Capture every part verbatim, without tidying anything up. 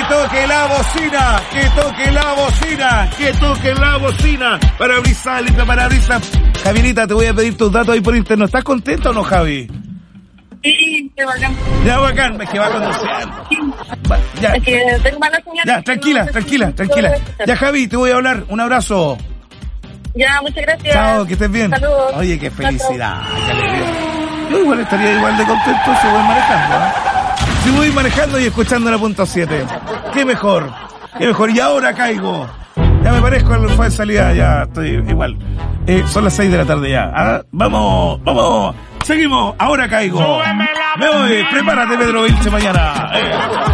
toque la bocina, que toque la bocina, que toque la bocina. Parabrisas, limpia parabrisas. Javierita, te voy a pedir tus datos ahí por interno. ¿Estás contenta o no, Javi? Sí, qué bacán. Ya, bacán, es que va conduciendo. Sí. Va, ya. Es que tengo mala señal. Ya, tranquila, no, tranquila, no tranquila. puedo Ya, Javi, te voy a hablar. Un abrazo. Ya, muchas gracias. Chao, que estés bien. Saludos. Oye, qué felicidad, qué alegría. Yo igual estaría igual de contento si voy manejando, ¿eh? Si voy manejando y escuchando la punto siete. Qué mejor, qué mejor. Y ahora caigo. Ya me parezco al fue de salida, ya estoy igual. Eh, son las seis de la tarde ya. ¿Ah? Vamos, vamos. Seguimos, ahora caigo. Me voy, prepárate Pedro Vilche mañana. Eh.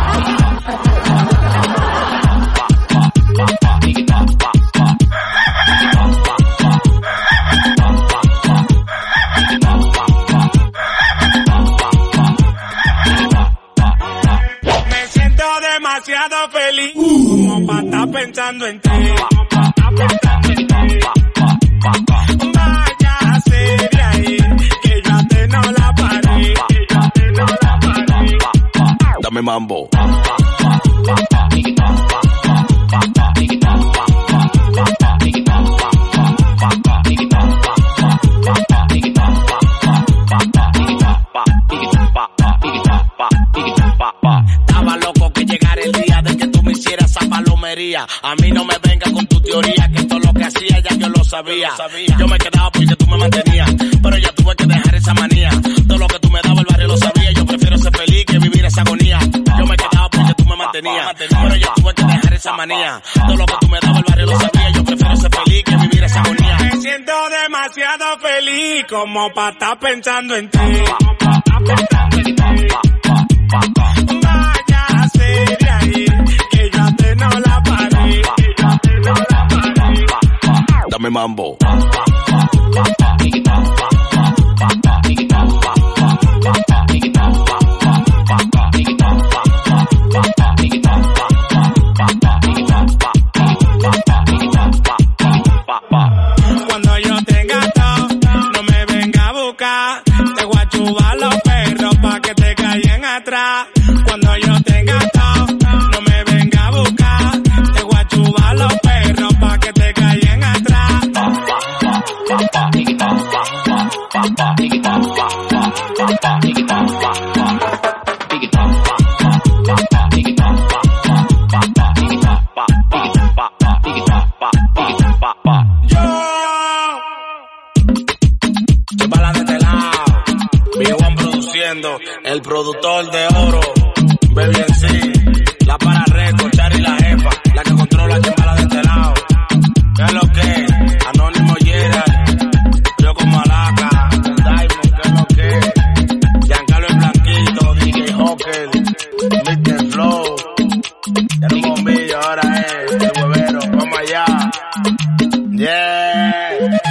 Me siento demasiado feliz como para estar pensando en ti. Váyase de ahí, que yo a ti no la paré, que yo a ti no la paré. Dame mambo. Estaba loco que llegara el día de que tú me hicieras esa palomería. A mí no me venga con tu teoría, que todo lo que hacía ya yo lo sabía. Y yo me quedaba porque tú me mantenías, pero ya tuve que dejar esa manía. Todo lo que tú me dabas el barrio lo sabía. Yo prefiero ser feliz que vivir esa agonía. Yo me quedaba porque tú me mantenías, pero ya tuve que dejar esa manía. Todo lo que tú me dabas el barrio lo sabía. Yo prefiero ser feliz que vivir esa agonía. Me siento demasiado feliz como para estar pensando en ti. Váyase de ahí, que yo a ti no la paré, que yo a ti no la paré. Dame mambo. Cuando yo tenga todo, no me venga a buscar. Te voy a chubar los perros pa' que te caigan atrás. Cuando yo tenga todo, no me venga a buscar. Te voy a chubar los perros pa' que te caigan atrás. Yo para de este lado, Big One produciendo, el productor de oro, Baby en sí, la para Record, Chari la jefa, la que controla quien bala de este lado. ¿Qué es lo que? Anónimo Gerald, yo como Alaca, Diamond, ¿qué es lo que? Giancarlo el Blanquito, D J Hawker, mister Flow, ya no bombillo, ahora es el huevero, vamos allá. Yeah.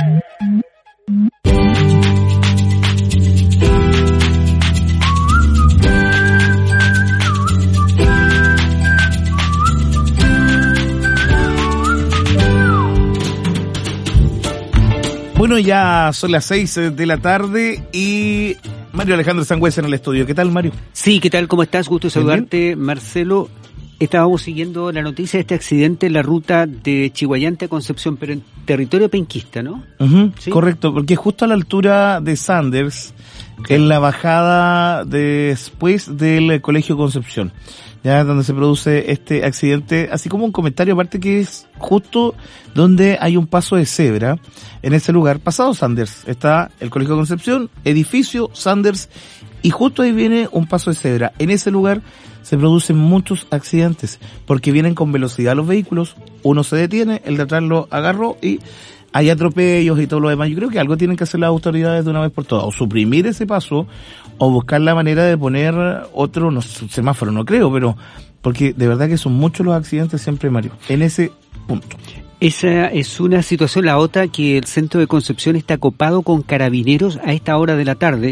Bueno, ya son las seis de la tarde y Mario Alejandro Sangüesa en el estudio. ¿Qué tal, Mario? Sí, ¿qué tal? ¿Cómo estás? Gusto saludarte, Marcelo. Estábamos siguiendo la noticia de este accidente en la ruta de Chihuayante a Concepción, pero en territorio penquista, ¿no? Uh-huh, ¿sí? Correcto, porque justo a la altura de Sanders, okay, en la bajada después del Colegio Concepción, ya donde se produce este accidente, así como un comentario aparte que es justo donde hay un paso de cebra, en ese lugar, pasado Sanders, está el Colegio Concepción, edificio Sanders, y justo ahí viene un paso de cebra. En ese lugar se producen muchos accidentes, porque vienen con velocidad los vehículos, uno se detiene, el de atrás lo agarró y hay atropellos y todo lo demás. Yo creo que algo tienen que hacer las autoridades de una vez por todas, o suprimir ese paso, o buscar la manera de poner otro, no sé, semáforo, no creo, pero porque de verdad que son muchos los accidentes siempre, Mario, en ese punto. Esa es una situación, la otra, que el centro de Concepción está copado con carabineros a esta hora de la tarde.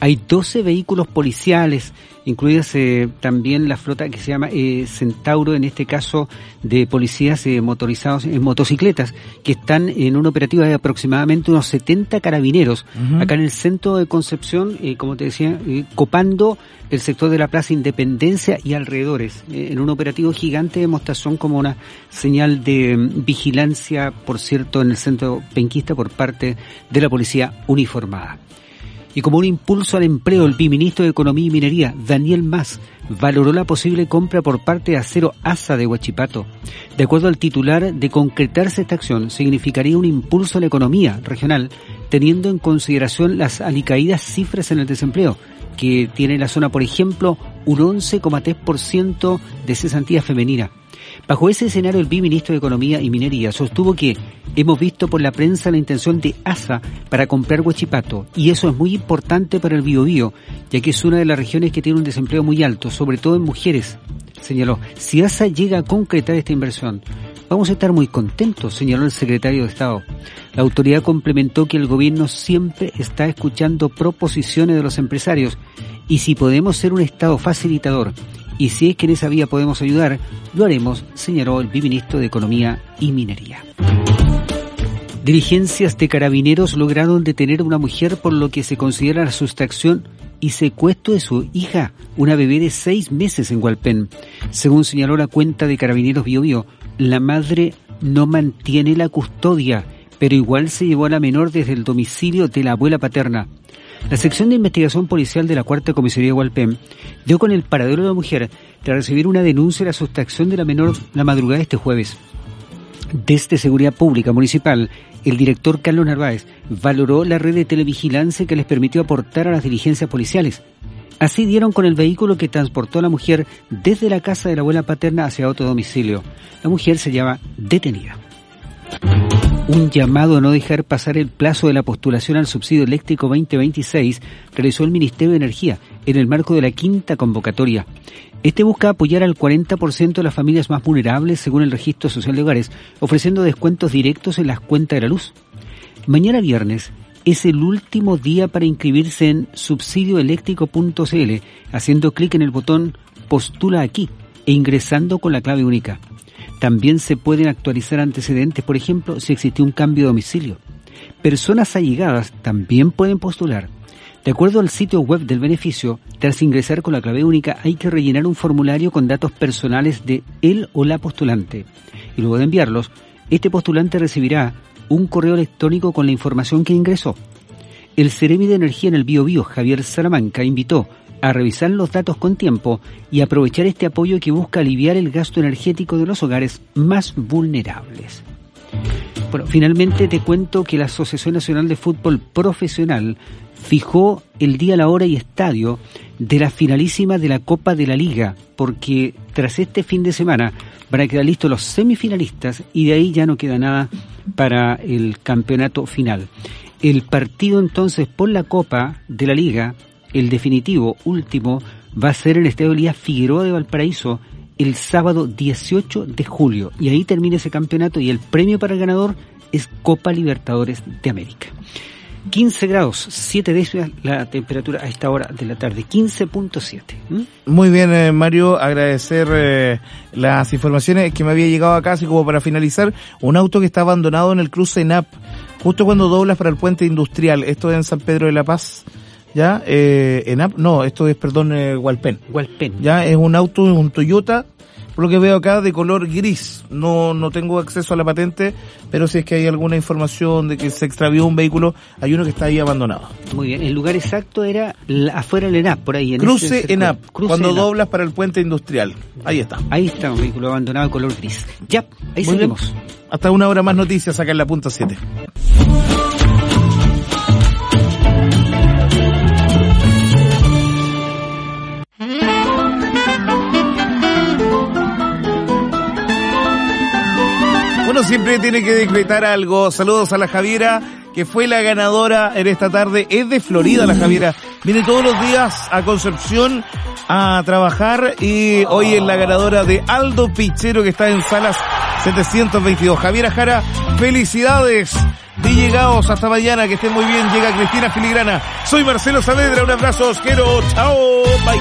Hay doce vehículos policiales, incluidas eh, también la flota que se llama eh, Centauro, en este caso de policías eh, motorizados en motocicletas, que están en un operativo de aproximadamente unos setenta carabineros, uh-huh. acá en el centro de Concepción, eh, como te decía, eh, copando el sector de la Plaza Independencia y alrededores, eh, en un operativo gigante de demostración como una señal de um, vigilancia, por cierto, en el centro penquista por parte de la policía uniformada. Y como un impulso al empleo, el viceministro de Economía y Minería, Daniel Mas, valoró la posible compra por parte de Acero ASA de Huachipato. De acuerdo al titular, de concretarse esta acción, significaría un impulso a la economía regional, teniendo en consideración las alicaídas cifras en el desempleo, que tiene la zona, por ejemplo, un once coma tres por ciento de cesantía femenina. Bajo ese escenario, el viceministro de Economía y Minería sostuvo que hemos visto por la prensa la intención de ASA para comprar Huachipato, y eso es muy importante para el Biobío, ya que es una de las regiones que tiene un desempleo muy alto, sobre todo en mujeres. Señaló, si ASA llega a concretar esta inversión, vamos a estar muy contentos, señaló el secretario de Estado. La autoridad complementó que el gobierno siempre está escuchando proposiciones de los empresarios, y si podemos ser un Estado facilitador, y si es que en esa vía podemos ayudar, lo haremos, señaló el viceministro de Economía y Minería. Diligencias de carabineros lograron detener a una mujer por lo que se considera la sustracción y secuestro de su hija, una bebé de seis meses en Hualpén. Según señaló la cuenta de Carabineros Biobío, la madre no mantiene la custodia, pero igual se llevó a la menor desde el domicilio de la abuela paterna. La sección de investigación policial de la Cuarta Comisaría de Hualpén dio con el paradero de la mujer tras recibir una denuncia de la sustracción de la menor la madrugada de este jueves. Desde Seguridad Pública Municipal, el director Carlos Narváez valoró la red de televigilancia que les permitió aportar a las diligencias policiales. Así dieron con el vehículo que transportó a la mujer desde la casa de la abuela paterna hacia otro domicilio. La mujer se llama detenida. Un llamado a no dejar pasar el plazo de la postulación al subsidio eléctrico veinte veintiséis realizó el Ministerio de Energía en el marco de la quinta convocatoria. Este busca apoyar al cuarenta por ciento de las familias más vulnerables según el Registro Social de Hogares, ofreciendo descuentos directos en las cuentas de la luz. Mañana viernes es el último día para inscribirse en subsidio eléctrico punto c l, haciendo clic en el botón Postula aquí e ingresando con la clave única. También se pueden actualizar antecedentes, por ejemplo, si existe un cambio de domicilio. Personas allegadas también pueden postular. De acuerdo al sitio web del beneficio, tras ingresar con la clave única hay que rellenar un formulario con datos personales de él o la postulante. Y luego de enviarlos, este postulante recibirá un correo electrónico con la información que ingresó. El Seremi de Energía en el Biobío, Javier Salamanca, invitó a revisar los datos con tiempo y aprovechar este apoyo que busca aliviar el gasto energético de los hogares más vulnerables. Bueno, finalmente te cuento que la Asociación Nacional de Fútbol Profesional fijó el día, la hora y estadio de la finalísima de la Copa de la Liga, porque tras este fin de semana van a quedar listos los semifinalistas y de ahí ya no queda nada para el campeonato final. El partido entonces por la Copa de la Liga, el definitivo último, va a ser en el Estadio Elías Figueroa de Valparaíso el sábado dieciocho de julio. Y ahí termina ese campeonato y el premio para el ganador es Copa Libertadores de América. quince grados, siete décimas la temperatura a esta hora de la tarde, quince punto siete. ¿Mm? Muy bien, eh, Mario, agradecer eh, las informaciones que me había llegado acá, así como para finalizar, un auto que está abandonado en el cruce ENAP, justo cuando doblas para el puente industrial, esto es en San Pedro de la Paz. Ya, eh, ENAP, no, esto es, perdón, eh, Hualpén. Hualpén. Ya, es un auto, un Toyota, por lo que veo acá, de color gris. No, no tengo acceso a la patente, pero si es que hay alguna información de que se extravió un vehículo, hay uno que está ahí abandonado. Muy bien, el lugar exacto era la, afuera del ENAP, por ahí. En Cruce ENAP, Cruce cuando ENAP. Doblas para el puente industrial. Ahí está. Ahí está, un vehículo abandonado de color gris. Ya, ahí Muy seguimos. bien. Hasta una hora más noticias acá en la punta siete. Uno siempre tiene que decretar algo. Saludos a la Javiera, que fue la ganadora en esta tarde. Es de Florida la Javiera. Viene todos los días a Concepción a trabajar y hoy es la ganadora de Aldo Pichero, que está en Salas setecientos veintidós. Javiera Jara, felicidades. D J Gaos, hasta mañana, que estén muy bien. Llega Cristina Filigrana. Soy Marcelo Saavedra, un abrazo, os quiero. Chao, bye.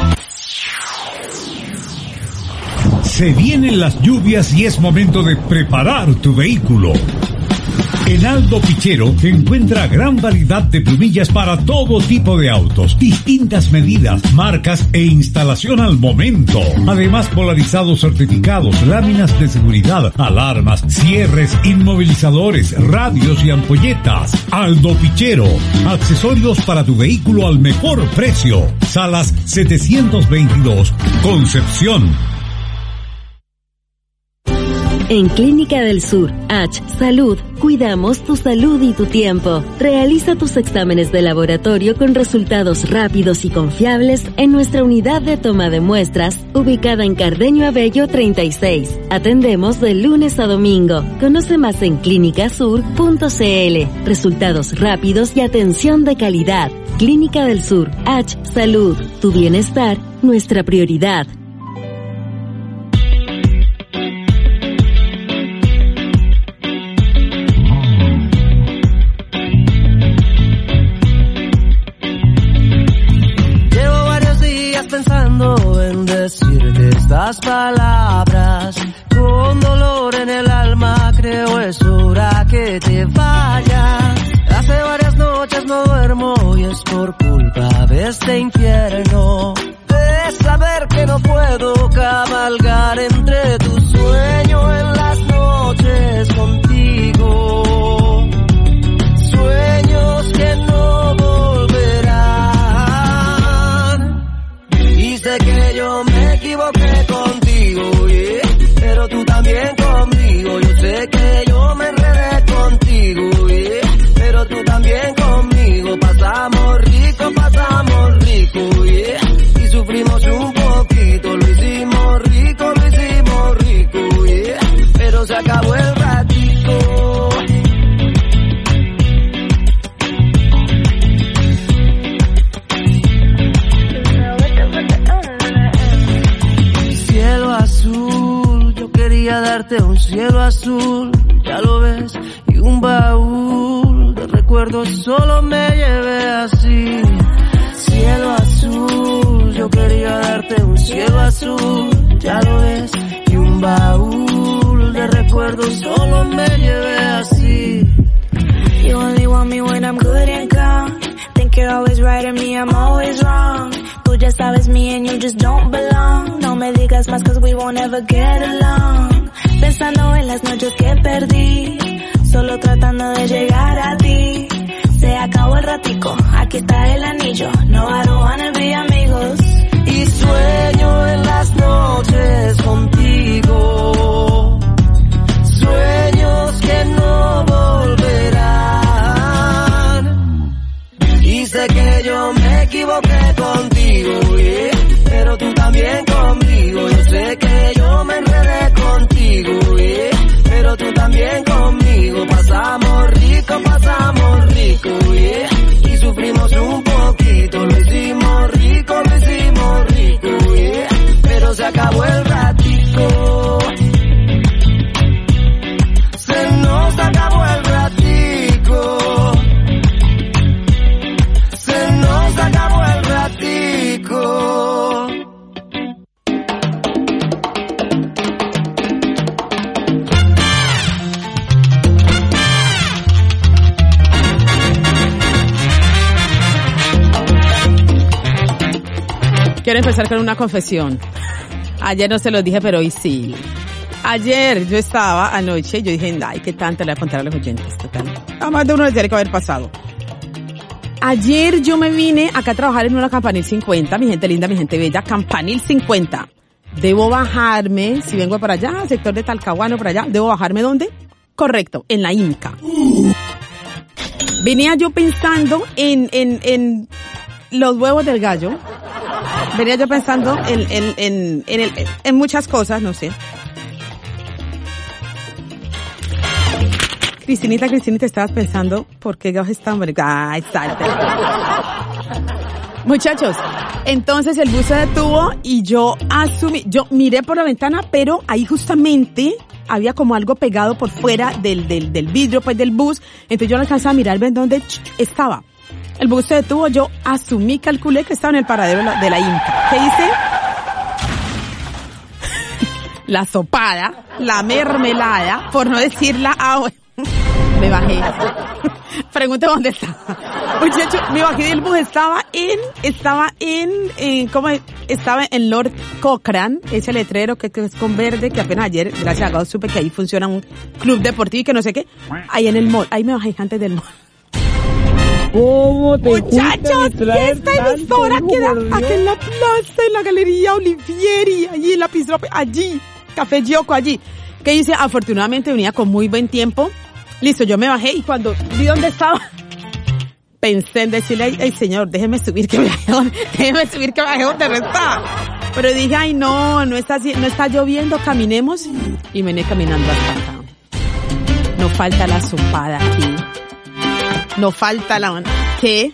Se vienen las lluvias y es momento de preparar tu vehículo. En Aldo Pichero encuentra gran variedad de plumillas para todo tipo de autos, distintas medidas, marcas e instalación al momento. Además, polarizados certificados, láminas de seguridad, alarmas, cierres, inmovilizadores, radios y ampolletas. Aldo Pichero, accesorios para tu vehículo al mejor precio. Salas setecientos veintidós, Concepción. En Clínica del Sur, H Salud, cuidamos tu salud y tu tiempo. Realiza tus exámenes de laboratorio con resultados rápidos y confiables en nuestra unidad de toma de muestras, ubicada en Cardeño Abello treinta y seis. Atendemos de lunes a domingo. Conoce más en clínica sur punto c l. Resultados rápidos y atención de calidad. Clínica del Sur, H Salud, tu bienestar, nuestra prioridad. En decirte estas palabras, con dolor en el alma, creo es hora que te vayas. Hace varias noches no duermo y es por culpa de este infierno, de saber que no puedo cabalgar entre tu sueño en las noches contigo, sueños que no volverán. Y sé que yo me equivoqué contigo, yeah, pero tú también conmigo. Yo sé que yo me enredé contigo, yeah, pero tú también conmigo. Pasamos rico, pasamos rico, yeah, y sufrimos un poquito. Lo hicimos rico, lo hicimos rico, yeah, pero se acabó el ratito. Cielo azul, yo quería darte un cielo azul, ya lo ves, y un baúl de recuerdos solo me llevé así. Cielo azul, yo quería darte un cielo azul, ya lo ves, y un baúl de recuerdos solo me llevé así. You only want me when I'm good and calm. Think you're always right and me, I'm always wrong. Tú ya sabes me and you just don't belong. No me digas más cause we won't ever get along. Pensando en las noches que perdí, solo tratando de llegar a ti. Se acabó el ratico, aquí está el anillo. No, I don't wanna be amigos. Y sueño en las noches contigo, sueños que no volverán. Y sé que yo me equivoqué contigo, yeah, pero tú también conmigo. Yo sé que yo me enredé contigo, yeah, pero tú también conmigo. Pasamos rico, pasamos rico, yeah, y sufrimos un poquito. Lo hicimos rico, lo hicimos rico, yeah, pero se acabó el ratico. Se nos acabó el ratico. Se nos acabó el ratico. Quiero empezar con una confesión. Ayer no se los dije, pero hoy sí. Ayer yo estaba anoche y yo dije, ay, qué tanto le voy a contar a los oyentes. Total. A más de uno les tiene que haber pasado. Ayer yo me vine acá a trabajar en una Campanil cincuenta, mi gente linda, mi gente bella, Campanil cincuenta. Debo bajarme, si vengo para allá, sector de Talcahuano, para allá, ¿debo bajarme dónde? Correcto, en la IMCA. Venía yo pensando en, en, en los huevos del gallo. Venía yo pensando en, en, en, en, el, en muchas cosas, no sé. Cristinita, Cristinita, estabas pensando, ¿por qué Gaos está? Ay, salte. Muchachos, Entonces el bus se detuvo y yo asumí, yo miré por la ventana, pero ahí justamente había como algo pegado por fuera del, del, del vidrio, pues, del bus. Entonces yo no alcanzaba a mirar ver dónde estaba. El bus se detuvo, yo asumí, calculé que estaba en el paradero de la, de la Inca. ¿Qué hice? La sopada, la mermelada, por no decir la agua. Me bajé. Pregunte dónde estaba. Muchacho, me bajé del bus, estaba en, estaba en, en ¿cómo es? Estaba en Lord Cochrane, ese letrero que, que es con verde, que apenas ayer, gracias a Dios, supe que ahí funciona un club deportivo y que no sé qué. Ahí en el mall, ahí me bajé antes del mall. ¿Cómo te Muchachos, esta emisora queda aquí en la plaza, en la galería Olivieri, allí en la pizza, allí, Café Gioco, allí. ¿Qué hice? Afortunadamente venía con muy buen tiempo. Listo, yo me bajé y cuando vi dónde estaba, pensé en decirle, ay, ay señor, déjeme subir que me bajé, déjeme subir que me bajé donde no está. Pero dije, ay no, no está, no está lloviendo, caminemos. Y me vine caminando hasta acá. No falta la sopada aquí. No falta la... ¿Qué?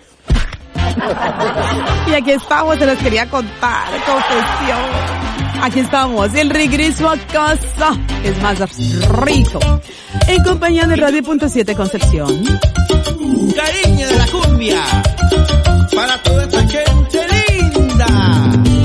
Y aquí estamos, se los quería contar, confesión. Aquí estamos, el regreso a casa es más rico. En compañía de Radio Punto siete Concepción. Cariño de la cumbia, para toda esta gente linda.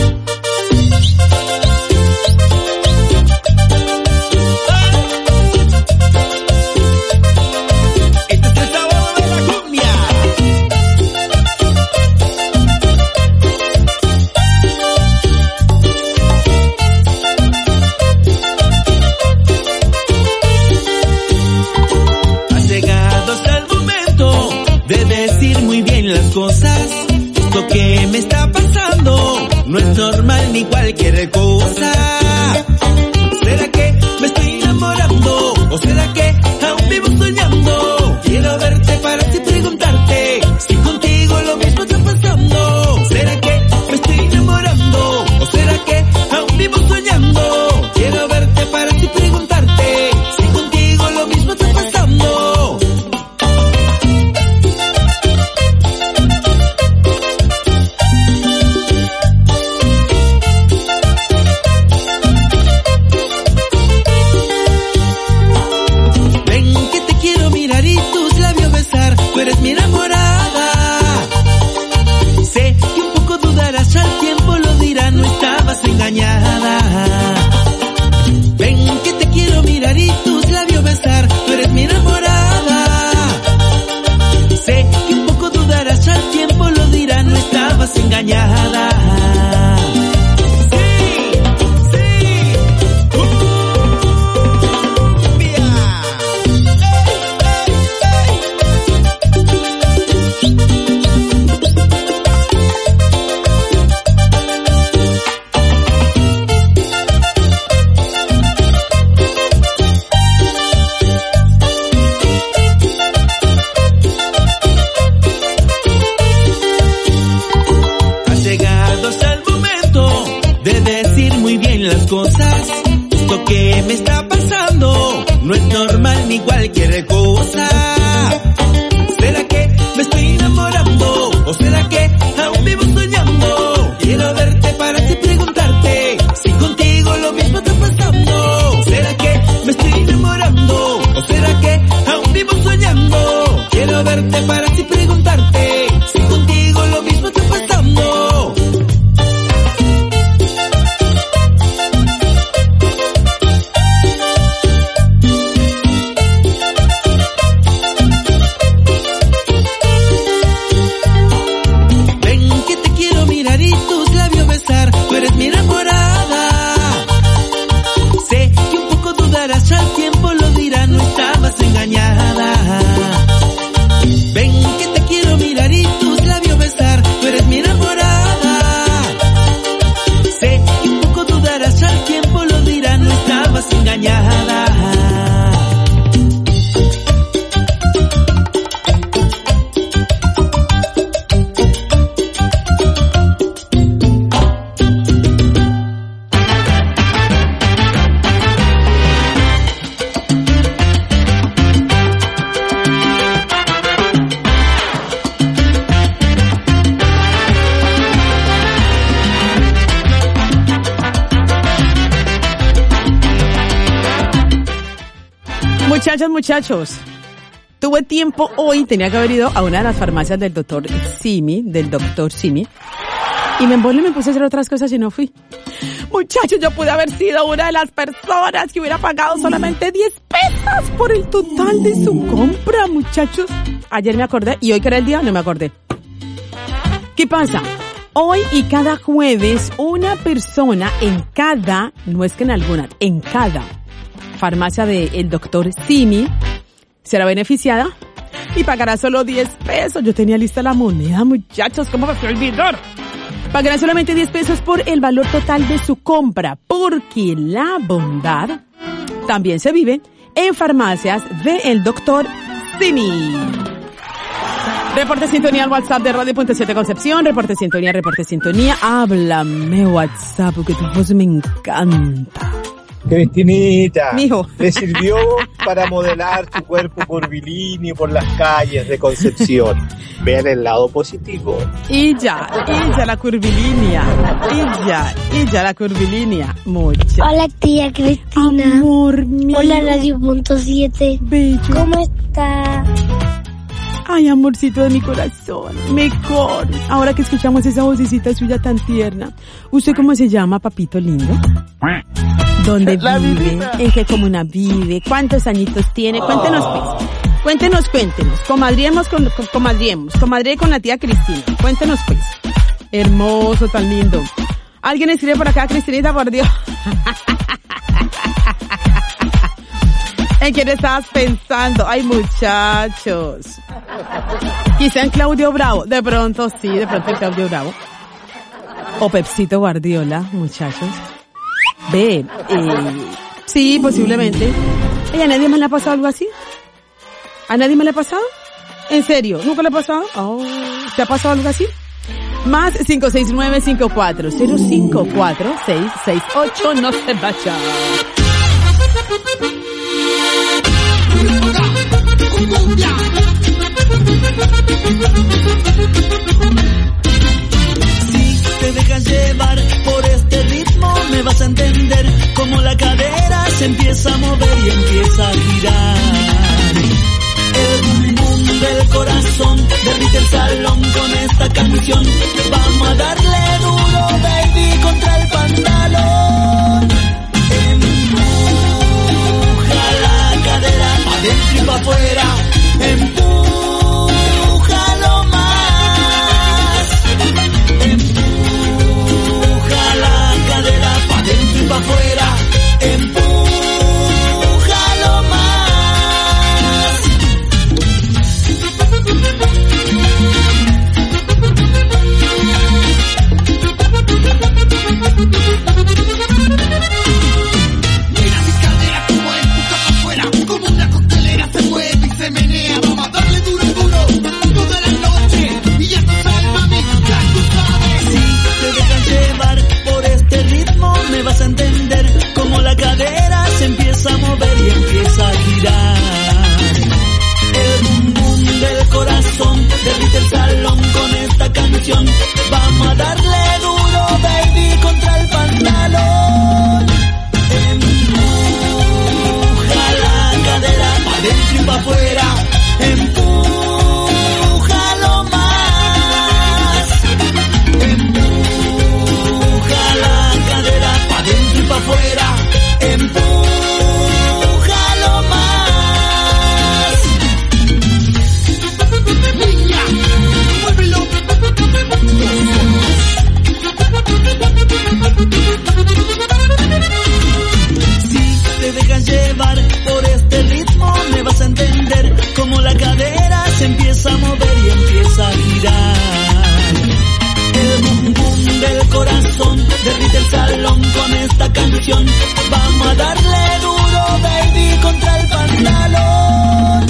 Cosas, esto que me está pasando no es normal ni cualquier cosa. ¿Será que me estoy enamorando? ¿O será que aún vivo soñando? Quiero verte para así preguntarte si contigo lo mismo está pasando. ¿Será que me estoy enamorando? ¿O será que aún vivo soñando? Quiero verte para así preguntarte si contigo lo mismo está pasando. Engañada. Ven que te quiero mirar y tus labios besar, tú eres mi enamorada. Sé que un poco dudarás, al tiempo lo dirá, no estabas engañada. Cosas, esto que me está pasando no es normal ni cualquier cosa. ¿Será que me estoy enamorando? ¿O será que aún vivo soñando? Quiero verte para así preguntarte si contigo lo mismo está pasando. ¿Será que me estoy enamorando? ¿O será que aún vivo soñando? Quiero verte para así preguntarte si contigo lo mismo está pasando. Muchachos, muchachos, tuve tiempo hoy, tenía que haber ido a una de las farmacias del doctor Simi, del doctor Simi, y me embolé y me puse a hacer otras cosas y no fui. Muchachos, yo pude haber sido una de las personas que hubiera pagado solamente diez pesos por el total de su compra, muchachos. Ayer me acordé y hoy que era el día no me acordé. ¿Qué pasa? Hoy y cada jueves una persona en cada, no es que en alguna, en cada farmacia del doctor Simi será beneficiada y pagará solo diez pesos. Yo tenía lista la moneda, muchachos, ¿cómo me fue a olvidar? Pagará solamente diez pesos por el valor total de su compra, porque la bondad también se vive en farmacias del doctor Simi. Reporte sintonía al WhatsApp de Radio Punto siete Concepción. Reporte sintonía, reporte sintonía. Háblame WhatsApp, porque tu voz me encanta. Cristinita, Mijo. ¿le sirvió para modelar tu cuerpo curvilíneo por las calles de Concepción? Vean el lado positivo. Y ya, y ya la curvilínea. Y ya, y ya la curvilínea. Mucha. Hola, tía Cristina. Amor mío. Hola, Radio Punto siete. Bello. ¿Cómo está? Ay, amorcito de mi corazón, mejor. Ahora que escuchamos esa vocecita suya tan tierna. ¿Usted cómo se llama, papito lindo? ¿Dónde La vive? vivita. ¿En qué comuna vive? ¿Cuántos añitos tiene? Cuéntenos, pues. Cuéntenos, cuéntenos. Comadriemos con, con comadriemos. Comadre con la tía Cristina. Cuéntenos, pues. Hermoso, tan lindo. ¿Alguien escribe por acá, Cristinita, por Dios? ¿En quién estabas pensando? Ay, muchachos. Quizá en Claudio Bravo. De pronto sí, de pronto en Claudio Bravo. O Pepsito Guardiola, muchachos. Ve, eh, sí, posiblemente. ¿Y a nadie más le ha pasado algo así? ¿A nadie más le ha pasado? ¿En serio? ¿Nunca le ha pasado? Oh, ¿te ha pasado algo así? Más cinco seis nueve cinco cuatro cero cinco cuatro seis seis ocho. No se vaya. Si te dejas llevar por este ritmo, me vas a entender cómo la cadera se empieza a mover y empieza a girar. El boom boom del corazón derrite el salón con esta canción. Vamos a darle duro, baby, contra el pantalón. Empuja la cadera pa' dentro y pa' afuera. Empújalo más. Empuja la cadera pa' dentro y pa' afuera. Empújalo más. Mira mi cadera como empuja pa' afuera, como una coctelera se mueve y se menea. Vamos a darle duro, duro, toda la noche. Y ya tú sabes, mami, ya tú sabes. Si te dejas llevar por este ritmo, me vas a entender cómo la cadera se empieza a mover y empieza a girar. El boom boom del corazón derrite el salón con esta canción. Vamos a darle duro, baby, contra el pantalón. Empuja la cadera pa' dentro y pa' afuera. Empújalo más. Empuja la cadera pa' dentro y pa' afuera. Empújalo más. Niña, muévelo. Si te dejas llevar por este ritmo, me vas a entender cómo la cadera se empieza a mover y empieza a girar. El boom boom del corazón derrite el salón con esta canción. Vamos a darle duro, baby, contra el pantalón.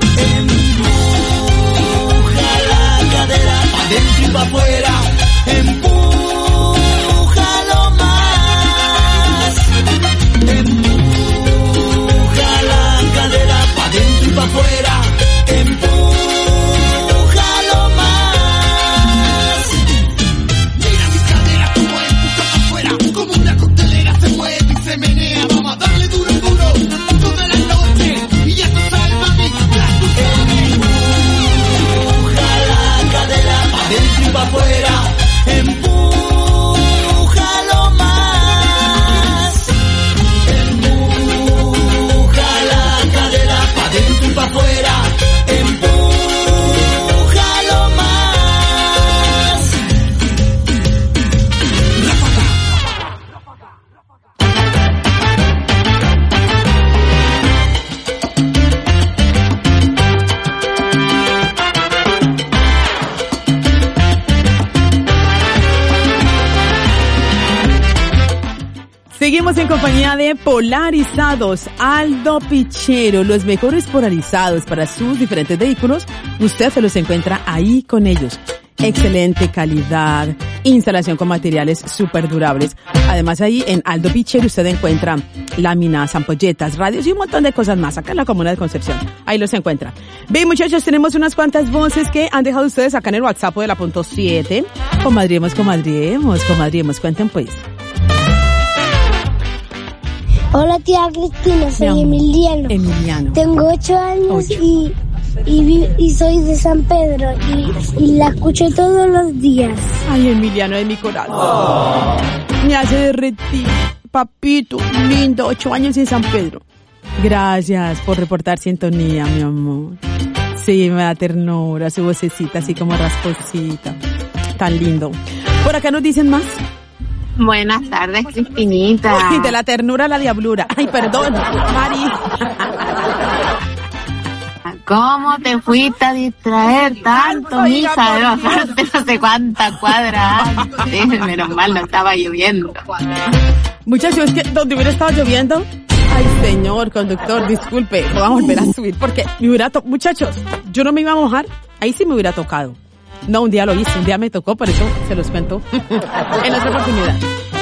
Empuja la cadera pa' dentro y pa' afuera. Empújalo más. Empuja la cadera pa' dentro y pa' afuera. Empújalo más. Mira mi cadera como empuja pa' afuera, como una coctelera se mueve y se menea. en compañía de Polarizados Aldo Pichero, los mejores polarizados para sus diferentes vehículos. Usted se los encuentra ahí con ellos. Excelente calidad, instalación con materiales súper durables. Además ahí en Aldo Pichero usted encuentra láminas, ampolletas, radios y un montón de cosas más acá en la comuna de Concepción. Ahí los encuentra. Bien, muchachos, tenemos unas cuantas voces que han dejado ustedes acá en el WhatsApp de la punto siete. Comadriemos, comadriemos, comadriemos. Cuenten pues. Hola tía Cristina, soy Emiliano. Emiliano. Tengo ocho años Ocho. y y, vi- y soy de San Pedro y, y la escucho todos los días. Ay, Emiliano de mi corazón. Oh. Me hace derretir. Papito, lindo, ocho años en San Pedro. Gracias por reportar sintonía, mi amor. Sí, me da ternura, su vocecita así como rasposita. Tan lindo. Por acá nos dicen más. Buenas tardes, Cristinita. Ay, de la ternura a la diablura. Ay, perdón, Mari. ¿Cómo te fuiste a distraer tanto, mija? De bajarte no sé cuántas cuadras antes. Menos mal no estaba lloviendo. Muchachos, es que donde hubiera estado lloviendo. Ay, señor conductor, disculpe, voy a volver a subir porque me hubiera to- muchachos, yo no me iba a mojar, ahí sí me hubiera tocado. No, un día lo hice, un día me tocó, por eso se los cuento en otra oportunidad.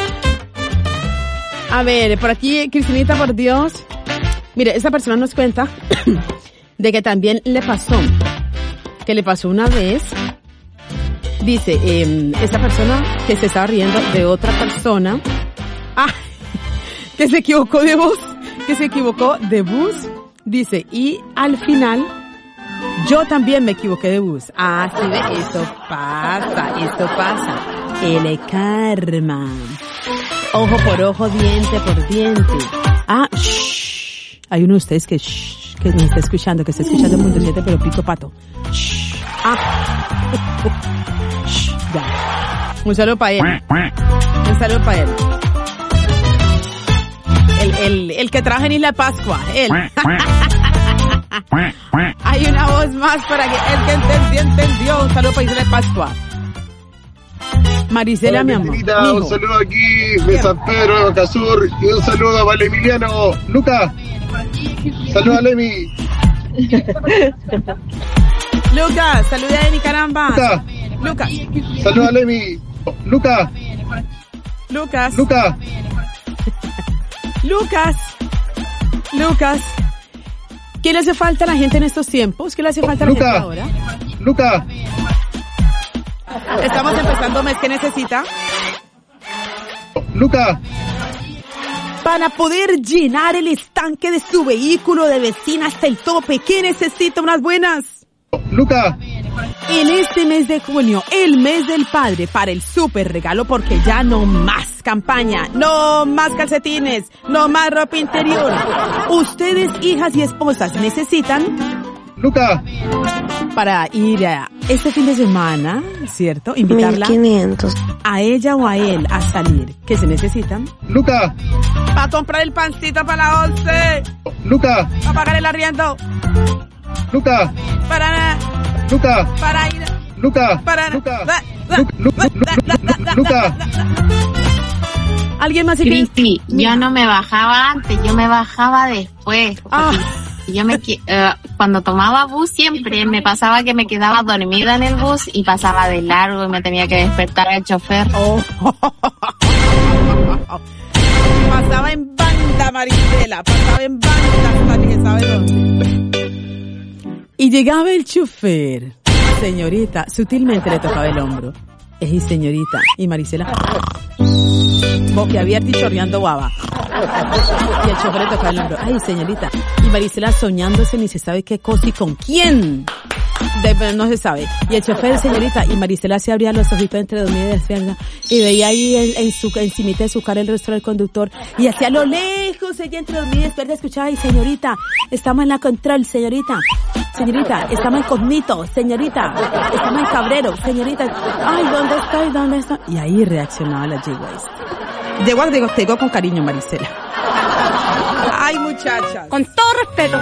A ver, por aquí, Cristinita, por Dios. Mire, esa persona nos cuenta de que también le pasó, que le pasó una vez. Dice, eh, esa persona que se estaba riendo de otra persona, ah, que se equivocó de voz, que se equivocó de bus, dice, y al final, yo también me equivoqué de bus. Ah, sí, ve, eso pasa, eso pasa. El karma. Ojo por ojo, diente por diente. Ah, shh. Hay uno de ustedes que, shh, que me está escuchando, que está escuchando el mundo siete, pero pico pato. Shh. Ah. Shh, ya. Un saludo para él. Un saludo para él. El, el, el que trabaja en Isla Pascua, él. Hay una voz más para que el que entendió, entendió. Un saludo para Isla Pascua. Marisela, mi amor. Cristinita, un saludo aquí de San Pedro de Bocasur y un saludo para el Emiliano. Luca, saluda a Lemi. Lucas, saluda a mi caramba. Luca, Lucas. saluda a Lemi. Luca, Lucas. Luca. Lucas. Lucas. ¿Qué le hace falta a la gente en estos tiempos? ¿Qué le hace falta a la Luca. gente ahora? Luca. Estamos empezando mes. ¿Qué necesita? Luca. Para poder llenar el estanque de su vehículo de benzina hasta el tope, ¿qué necesita? Unas buenas. Luca. En este mes de junio, el mes del padre, para el súper regalo, porque ya no más campaña, no más calcetines, no más ropa interior. Ustedes, hijas y esposas, necesitan... Luca. Para ir a este fin de semana, ¿cierto? Invitarla mil quinientos. a ella o a él a salir. ¿Qué se necesitan? Luca. Para comprar el pancito para la once. Luca. Para pagar el arriendo. Luca. Para... Luca. Para ir... Luca. Para... Luca. La, la, Luca. la, Luca. ¿Alguien más? Cristi, yo no me bajaba antes, yo me bajaba después. Ah. Yo me qui- uh, cuando tomaba bus siempre me pasaba que me quedaba dormida en el bus y pasaba de largo y me tenía que despertar el chofer. Oh. Pasaba en banda, Marisela, pasaba en banda hasta que sabe dónde. Y llegaba el chofer, señorita, sutilmente le tocaba el hombro. Ey, señorita, y Marisela, boquiabierta y chorreando baba. Y el chofer le tocaba el hombro. Ay, señorita. Y Marisela soñándose ni se sabe qué cosa y con quién. De, no se sabe. Y el chofer, señorita, y Marisela se abría los ojitos entre dormida y despierta y veía ahí en, en su, encimita de su cara el rostro del conductor y hacia lo lejos, ella entre dormida y despierta escuchaba, ay, señorita, estamos en la control, señorita. Señorita, estamos en Cognito, señorita, estamos en Cabrero, señorita. Ay, ¿dónde estoy? ¿Dónde estoy? Y ahí reaccionaba la yegua esta. Yegua, digo, te digo con cariño, Marisela. Ay, muchachas. Con todo respeto.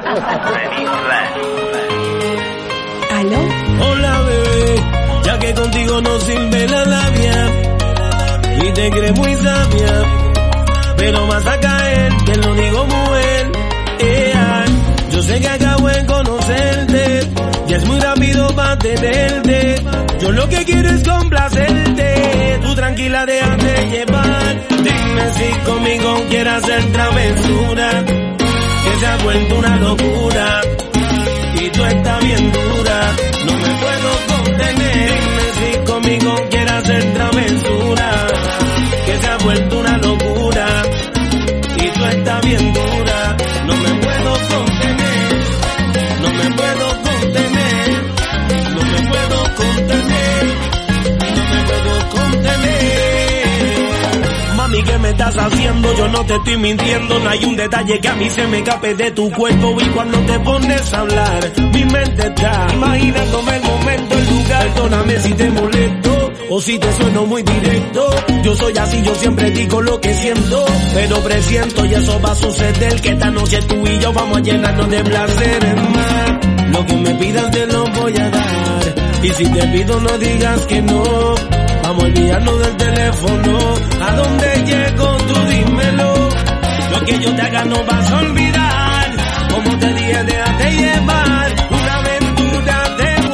¿Aló? Hola, bebé, ya que contigo no sirve la labia y te crees muy sabia. pero vas a caer, te lo digo mujer. Yeah. Yo sé que acabo de conocerte, ya es muy rápido para tenerte. Yo lo que quiero es complacerte, tú tranquila déjate llevar. Dime si conmigo quieres hacer travesura, que se ha vuelto una locura y tú estás bien dura, no me puedo contener. Dime si conmigo quieres hacer travesura, que se ha vuelto una locura y tú estás bien dura, no me puedo contener, no me puedo contener, no me puedo contener, no me puedo contener. Mami, ¿qué me estás haciendo? Yo no te estoy mintiendo, no hay un detalle que a mí se me escape de tu cuerpo. Y cuando te pones a hablar, mi mente está imaginándome el momento, el lugar. Perdóname si te molesto o si te sueno muy directo. Yo soy así, yo siempre digo lo que siento, pero presiento y eso va a suceder, que esta noche tú y yo vamos a llenarnos de placeres más. Lo que me pidas te lo voy a dar, y si te pido no digas que no. Vamos a olvidarnos del teléfono, ¿a dónde llego? Tú dímelo. Lo que yo te haga no vas a olvidar, como te dije déjate llevar, una aventura de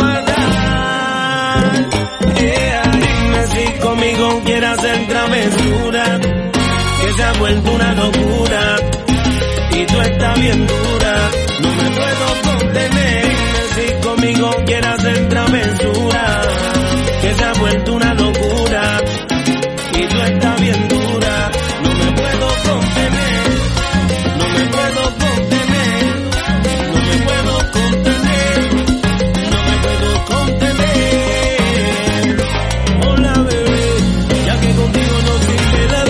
guardar. Yeah. Dime si conmigo quieres hacer travesura, que se ha vuelto una locura y tú estás bien dura, no me puedo contener. Dime si conmigo quieres hacer travesura, que se ha vuelto una locura y tú estás bien dura, no me puedo contener, no me puedo contener, no me puedo contener, no me puedo contener. Hola bebé, ya que contigo no sirve la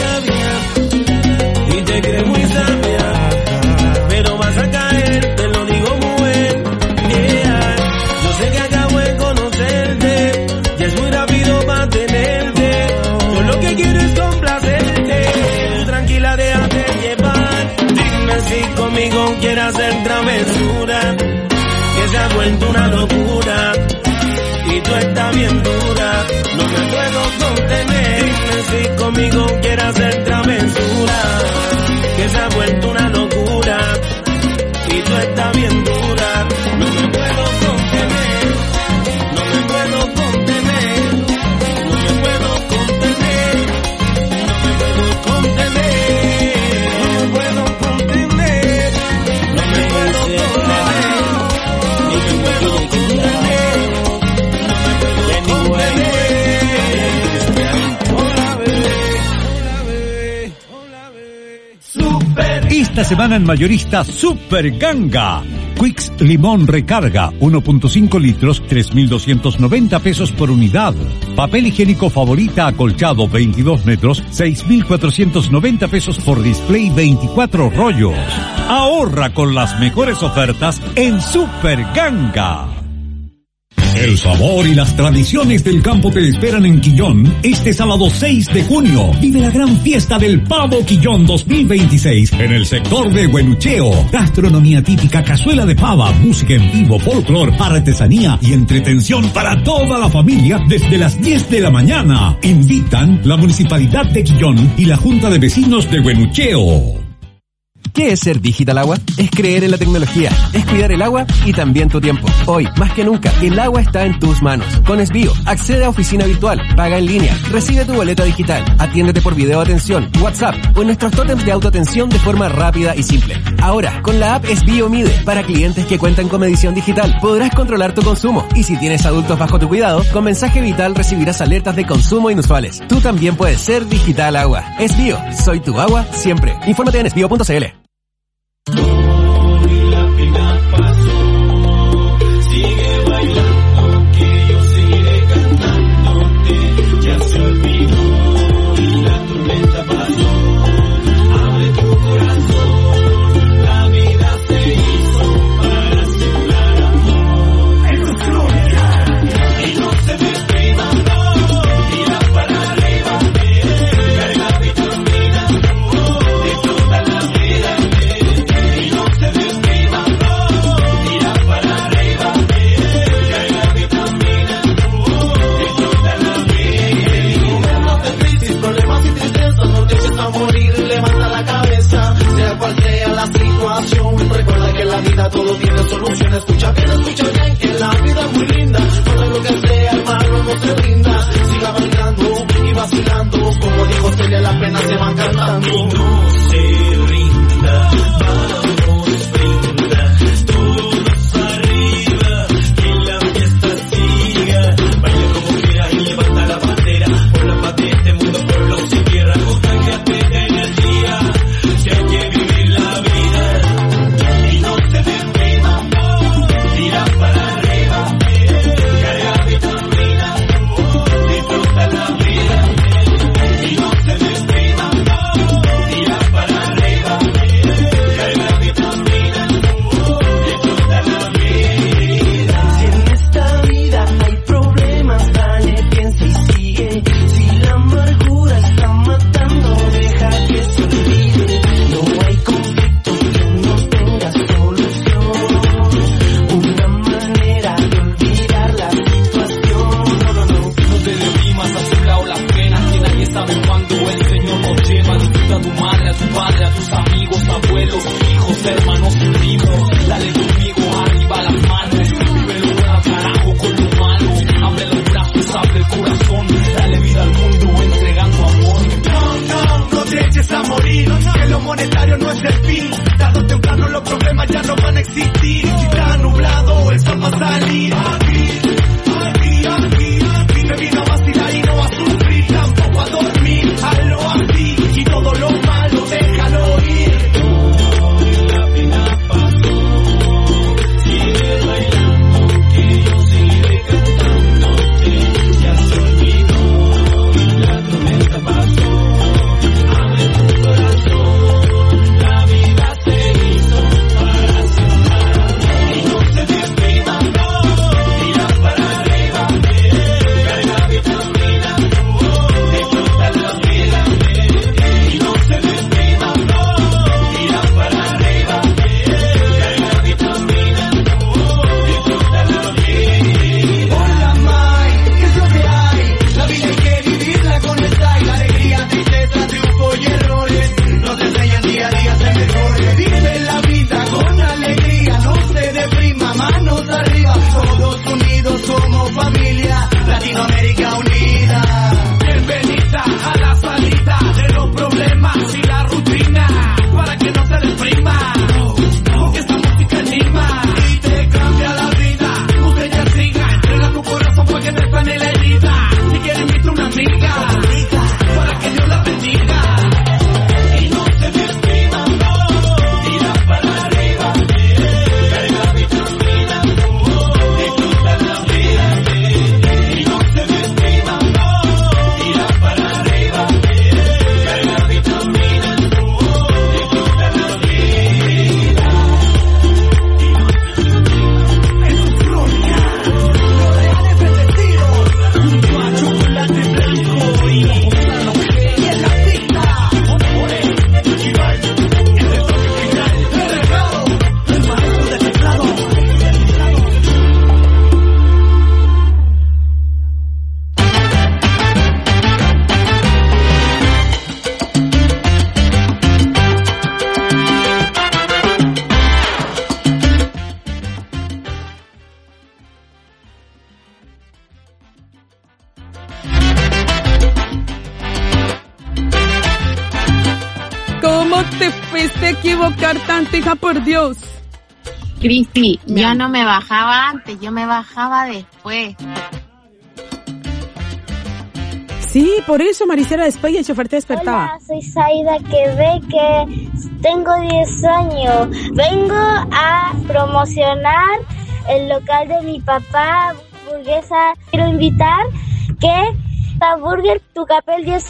labia y te crees muy sabia, pero vas a caer, te lo digo mujer. Yeah. Yo sé que acabo de conocerte, ya es muy rápido para tenerte. Yo lo que quiero es complacerte, tú tranquila déjate llevar. Dime si conmigo quieres hacer travesura, que se ha vuelto una locura y tú estás bien dura, no me puedo contener. Dime si conmigo quieres hacer travesura, que se ha vuelto una locura y tú estás bien dura, no me puedo contener, no me puedo contener, no me puedo contener, no me puedo contener, no me puedo contener, no me puedo contener, ni me puedo contener, no me puedo contener. Hola bebé, hola bebé, hola bebé. Super. Esta semana en mayorista Super Ganga. Quicks Limón Recarga, uno punto cinco litros, tres mil doscientos noventa pesos por unidad. Papel higiénico Favorita acolchado, veintidós metros, seis mil cuatrocientos noventa pesos por display, veinticuatro rollos. Ahorra con las mejores ofertas en Super Ganga. El sabor y las tradiciones del campo te esperan en Quillón este sábado seis de junio. Vive la gran fiesta del Pavo Quillón dos mil veintiséis en el sector de Huenucheo. Gastronomía típica, cazuela de pava, música en vivo, folclor, artesanía y entretención para toda la familia desde las diez de la mañana. Invitan la Municipalidad de Quillón y la Junta de Vecinos de Huenucheo. ¿Qué es ser Digital Agua? Es creer en la tecnología, es cuidar el agua y también tu tiempo. Hoy, más que nunca, el agua está en tus manos. Con Esbio, accede a oficina virtual, paga en línea, recibe tu boleta digital, atiéndete por video atención, WhatsApp o en nuestros tótems de autoatención de forma rápida y simple. Ahora, con la app Esbio Mide, para clientes que cuentan con medición digital, podrás controlar tu consumo. Y si tienes adultos bajo tu cuidado, con mensaje vital recibirás alertas de consumo inusuales. Tú también puedes ser Digital Agua. Esbio, soy tu agua siempre. Infórmate en esbio punto c l. Disfruta la vida, vida todo tiene solución. Escucha bien, escucha bien, que la vida es muy linda. Todo lo que sea el malo no te brinda. Siga bailando y vacilando, como dijo Celia, las penas se van cantando. Y no se rinda, vamos, brinda, todos arriba, que la fiesta siga. Baila como quieras y levanta la bandera, por la paz de este mundo, por los sin tierra, contágiate de energía, que hay que vivir la vida. Y no se deprima, tira para arriba, carga vitamina, disfruta la vida. Y no se deprima, tira para arriba, carga vitamina, disfruta la vida. Si en esta vida hay problemas, dale, piensa y sigue. Si la amargura está matando, deja que se olvide. No hay conflicto que no tenga solución. Una manera de olvidar la situación. No, no, no. No te deprimas, a su lado las penas, que nadie sabe cuándo el Señor nos lleva. Disfruta a tu madre, a tu padre, a tus amigos, abuelos, hijos, hermanos y primos. Dale conmigo, arriba las manos. Vive lo bueno, carajo, con lo malo. Abre los brazos, abre el corazón. Dale vida al mundo, entregando amor. No, no, no te eches a morir. Que lo monetario no es el fin. Tarde o temprano los problemas ya no van a existir. Si está nublado, el sol va a salir. Aquí, aquí, aquí, aquí. Me vino a vacilar y no a sufrir, tampoco a dormir. Hazlo así y todo lo malo déjalo ir. La pena pasó, sigue bailando, que yo seguiré cantándote. Ya se olvidó y la tormenta pasó. Abre tu corazón, la vida te hizo para sonar. Y no se deprima, tira para arriba, carga vitamina, disfruta la vida. Y no se deprima, tira para arriba, carga vitamina, disfruta la vida. Hola Mai, ¿qué es lo que hay? La vida hay que vivirla con el style. La alegría, tristeza, triunfo y errores nos enseñan día a día a ser mejores. Vive la vida con alegría, no se deprima, manos arriba. Todos unidos como familia, Latinoamérica unida. Bienvenida a la salida de los problemas y la rutina, para que no se deprima, porque esta música anima y te cambia la vida. Tu señal siga, entrega tu corazón para que te sane la herida. Si quieres invita una amiga, para que Dios la bendiga. Y no se deprima, tira para arriba, carga vitamina, disfruta la vida. Y no se deprima, tira para arriba, carga vitamina, disfruta la vida. Es un crónica, los reales bendecidos, junto a chocolate blanco y Gonzalo G. Y en la cita, More, Chival, el retoque final, el regalo, el maestro de teclado. ¿Cómo te fuiste a equivocar tanto, hija, por Dios? Cristi, yo no me bajaba antes, yo me bajaba después. Sí, por eso, Maricela, después y el chofer te despertaba. Hola, soy Zaida Queveque, tengo diez años. Vengo a promocionar el local de mi papá, hamburguesa. Quiero invitar que la Burger Tucapel diez.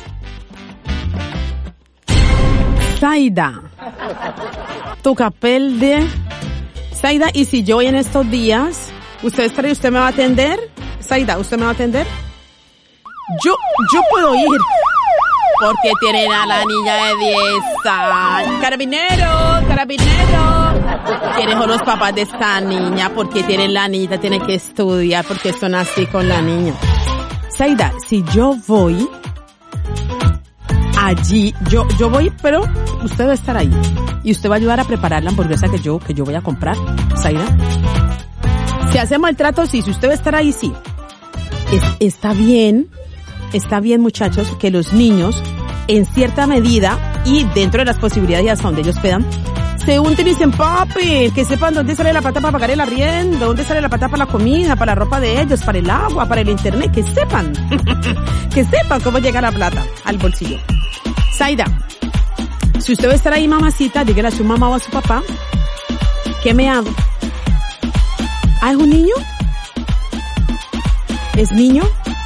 Zaida, Tucapel de... Zaida, y si yo hoy en estos días, ¿usted estaría, usted me va a atender? Zaida, ¿usted me va a atender? Yo, yo puedo ir. Porque tienen a la niña de diez años. Carabinero, carabinero. ¿Quiénes son los papás de esta niña? Porque tienen la niña, tiene que estudiar, porque son así con la niña. Zaida, si yo voy allí, yo, yo voy, pero usted va a estar ahí. y usted va a ayudar a preparar la hamburguesa que yo, que yo voy a comprar, Zaida. Si hacemos el trato, sí, si usted va a estar ahí, sí. Es, está bien, está bien, muchachos, que los niños, en cierta medida, y dentro de las posibilidades y hasta donde ellos puedan, se unten y dicen, papi, que sepan dónde sale la plata para pagar el arriendo, dónde sale la plata para la comida, para la ropa de ellos, para el agua, para el internet, que sepan, que sepan cómo llega la plata al bolsillo. Zaida, si usted va a estar ahí, mamacita, dígale a su mamá o a su papá, ¿qué me hago? ¿Ah, es un niño? ¿Es niño?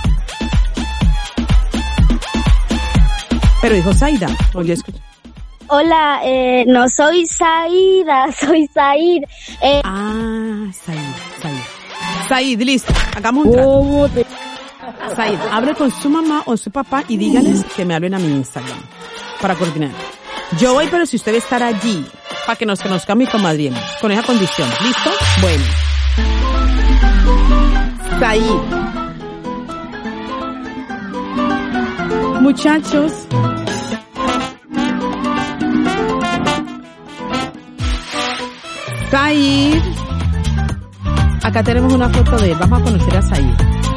Pero dijo Zaida, oye, escucha. Hola, eh, no soy Zaida, soy Zaid. Eh. Ah, Zaid, Zaid. Zaid, listo, hagamos un trato. Zaid, hable con su mamá o su papá y dígales que me hablen a mi Instagram para coordinar. Yo voy, pero si usted va a estar allí, para que nos conozcamos y comadriemos, con esa condición, ¿listo? Bueno. Zaid. Muchachos, Zaid. Acá tenemos una foto de él. Vamos a conocer a Zaid.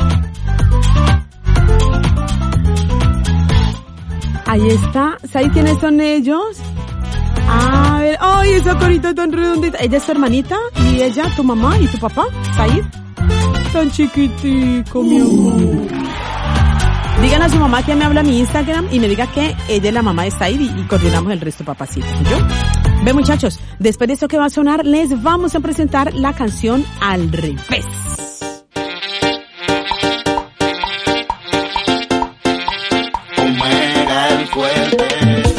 Ahí está. Zaid, ¿quiénes son ellos? A ver. ¡Ay, esa carita tan redondita! Ella es tu hermanita y ella, tu mamá y tu papá, Zaid. Tan chiquitico, mi amor. Digan a su mamá que me habla a mi Instagram y me diga que ella es la mamá de Zaid y, y coordinamos el resto, papacito. ¿Yo? Ve, muchachos, después de esto que va a sonar, les vamos a presentar la canción Al Revés. Omega el fuerte.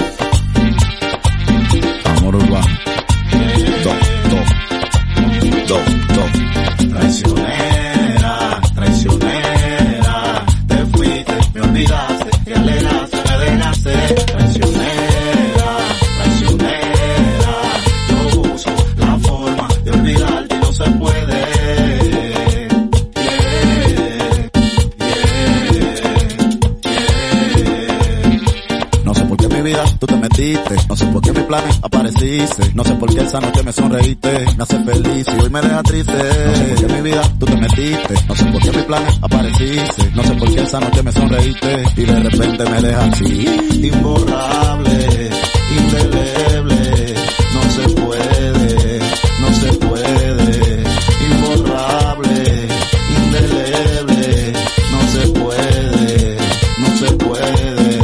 Amor urbano. Do, do, do, do. Traicionera, traicionera. Te fuiste, me olvidaste, te alejaste, me dejaste. Traicionera, traicionera. Yo busco la forma de olvidarte y no se puede. Tú te metiste, no sé por qué mis planes apareciste, no sé por qué esa noche me sonreíste, me hace feliz y hoy me deja triste, no sé por qué mi vida tú te metiste, no sé por qué mis planes apareciste, no sé por qué esa noche me sonreíste y de repente me deja así, imborrable, indeleble, no se puede, no se puede, imborrable, indeleble, no se puede, no se puede.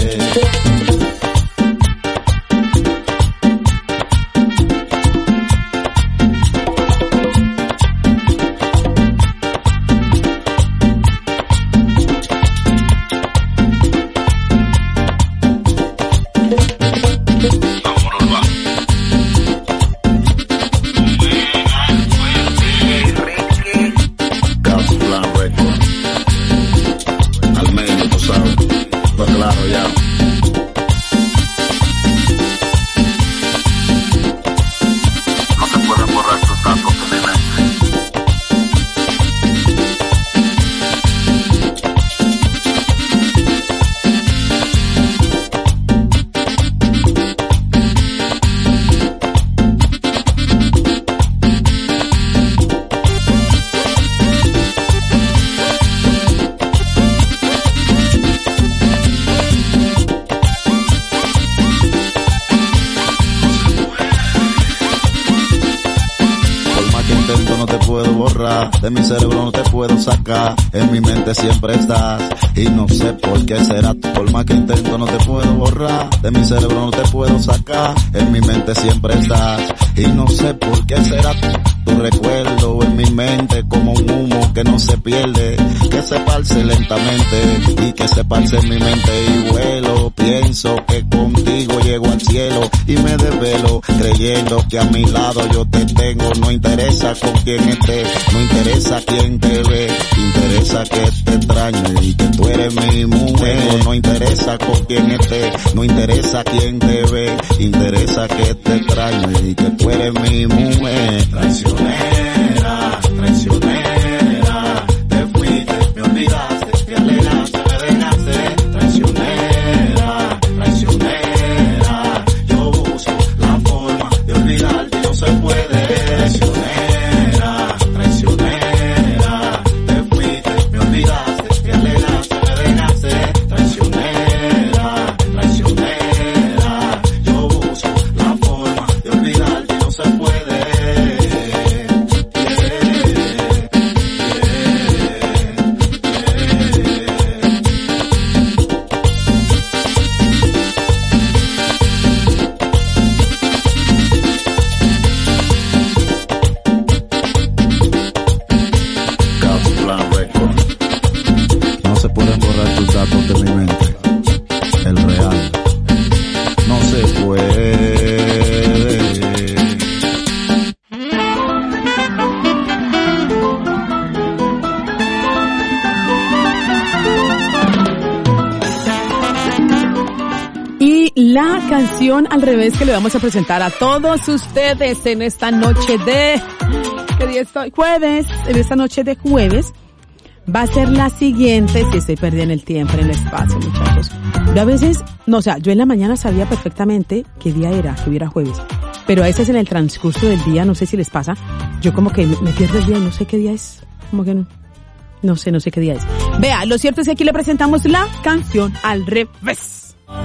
De mi cerebro no te puedo sacar, en mi mente siempre estás y no sé por qué será. Por más que intento no te puedo borrar, de mi cerebro no te puedo sacar, en mi mente siempre estás y no sé por qué será. Tu recuerdo en mi mente como un humo que no se pierde, que se esparce lentamente y que se esparce en mi mente y vuelo. Pienso que contigo llego al cielo y me desvelo creyendo que a mi lado yo te tengo. No interesa con quién estés, no interesa quién te ve, interesa que te extraño y que tú eres mi mujer. No interesa con quién estés, no interesa quién te ve, interesa que te extraño y que tú eres mi mujer. Traicionera, traicionera, te fuiste, me olvidaste, te alejaste, me dejaste. Traicionera, traicionera, yo busco la forma de canción al revés que le vamos a presentar a todos ustedes en esta noche de... ¿Qué día estoy? Jueves. En esta noche de jueves va a ser la siguiente, si estoy perdida en el tiempo, en el espacio, muchachos. Yo a veces, no, o sea, yo en la mañana sabía perfectamente qué día era, que hubiera jueves. Pero a veces en el transcurso del día, no sé si les pasa, yo como que me pierdo el día y no sé qué día es. Como que no. No sé, no sé qué día es. Vea, lo cierto es que aquí le presentamos la canción al revés.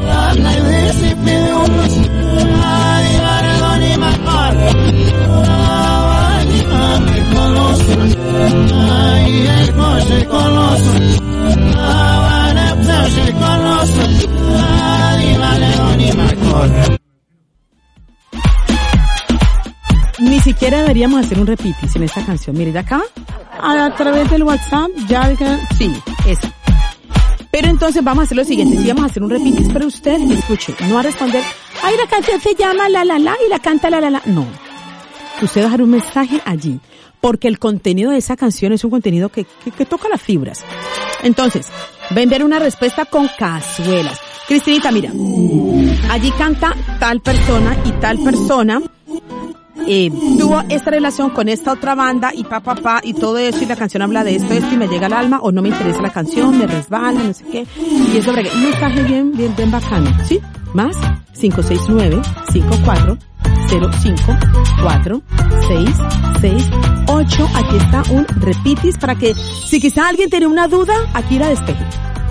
Ni siquiera deberíamos hacer un repitis en esta canción. Mire, de acá, a través del WhatsApp, ya, sí, esa. Pero entonces vamos a hacer lo siguiente, sí vamos a hacer un repitis, pero usted, escuche, no va a responder, ay, la canción se llama La La La y la canta La La La. No. Usted va a dejar un mensaje allí, porque el contenido de esa canción es un contenido que, que, que toca las fibras. Entonces, va a enviar una respuesta con cazuelas. Cristinita, mira, allí canta tal persona y tal persona, eh, tuvo esta relación con esta otra banda y pa, pa, pa, y todo eso, y la canción habla de esto, esto, y me llega al alma, o no me interesa la canción, me resbala, no sé qué, y es sobre un mensaje bien, bien, bien bacano, ¿sí? Más cinco seis nueve, cinco cuatro cero cinco, cuatro seis seis ocho, aquí está un repitis para que, si quizá alguien tiene una duda, aquí la despeje.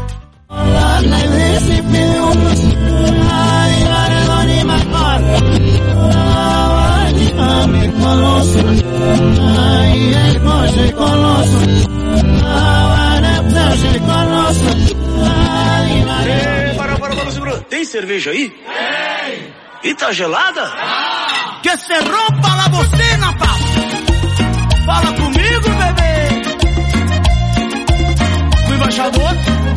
Ei, para, para, para, segura. Tem cerveja aí? Tem. E tá gelada? Ah. Que se rompa la bocina, papo. Fala comigo, bebê. O embaixador.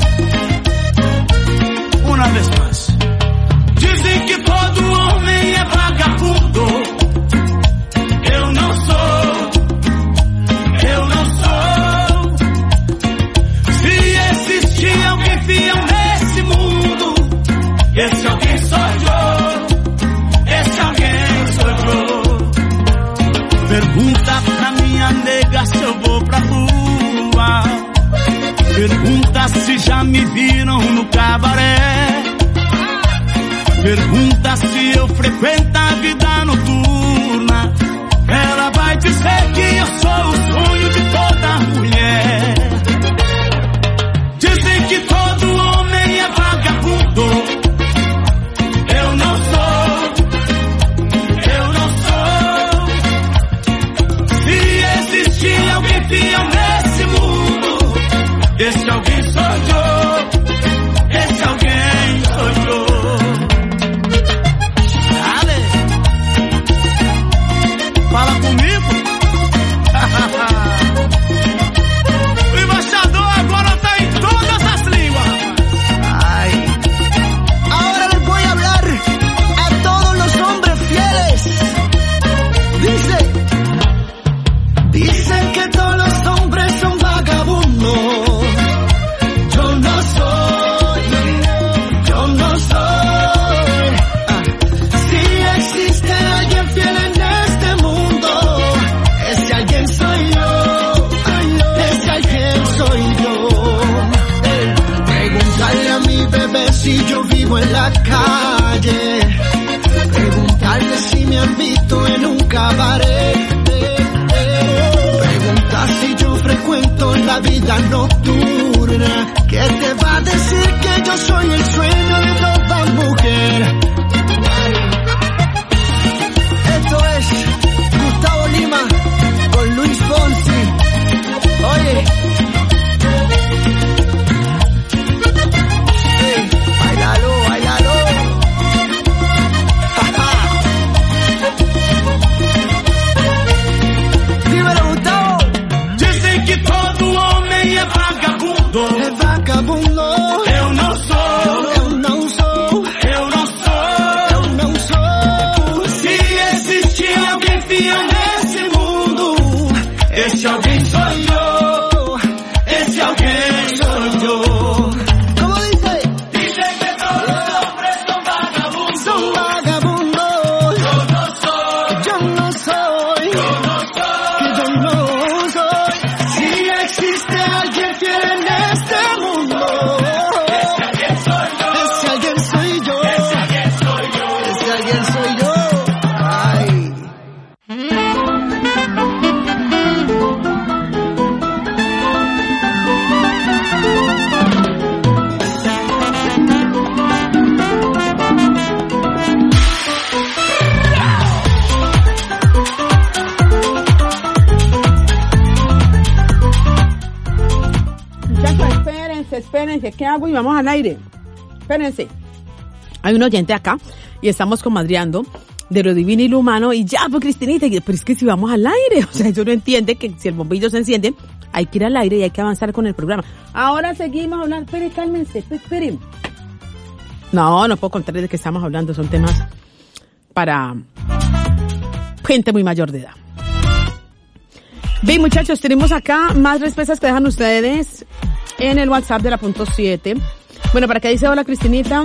Uma vez mais. Dizem que todo homem é vagabundo. Eu não sou. Eu não sou. Se existir alguém fiel nesse mundo, esse alguém sou eu. Esse alguém sou eu. Pergunta pra minha nega se eu vou pra rua. Pergunta se já me viram no cabaré. Pergunta se eu frequento a vida noturna. Ela vai dizer que eu sou o sonho de toda mulher. Dizem que todo homem é vagabundo. Eu não sou. Eu não sou. Se existir alguém fiel nesse mundo, esse alguém sou eu. Esse alguém sou eu. Fala comigo. O embaixador agora tá em todas as línguas. Ay. Ahora les voy a hablar a todos los hombres fieles. Dice, dicen que todos los hombres son vagabundos. Yo no soy, yo no soy. Ah. Si existe alguien fiel en este mundo, ese alguien soy yo, ese alguien soy yo. Preguntarle a mi bebé si yo vivo en la calle. Preguntarle si me han visto en un cabaret. Preguntar si yo frecuento la vida nocturna. ¿Qué te va a decir que yo soy el sueño de toda mujer? Esto es Gustavo Lima con Luis Fonsi. Oye, hey, bailalo, bailalo. Dímelo, Gustavo. Dizem que todo homem é vagabundo. É vagabundo. Eu não sou. Eu não sou. Eu não sou. espérense, ¿qué hago? Y vamos al aire. Espérense. Hay un oyente acá y estamos comadreando de lo divino y lo humano y ya, pues Cristinita, pero es que si vamos al aire, o sea, eso no entiende que si el bombillo se enciende, hay que ir al aire y hay que avanzar con el programa. Ahora seguimos hablando, esperen, cálmense, esperen. No, no puedo contarles de qué estamos hablando, son temas para gente muy mayor de edad. Bien, muchachos, tenemos acá más respuestas que dejan ustedes en el WhatsApp de la punto siete. Bueno, para que dice hola Cristinita.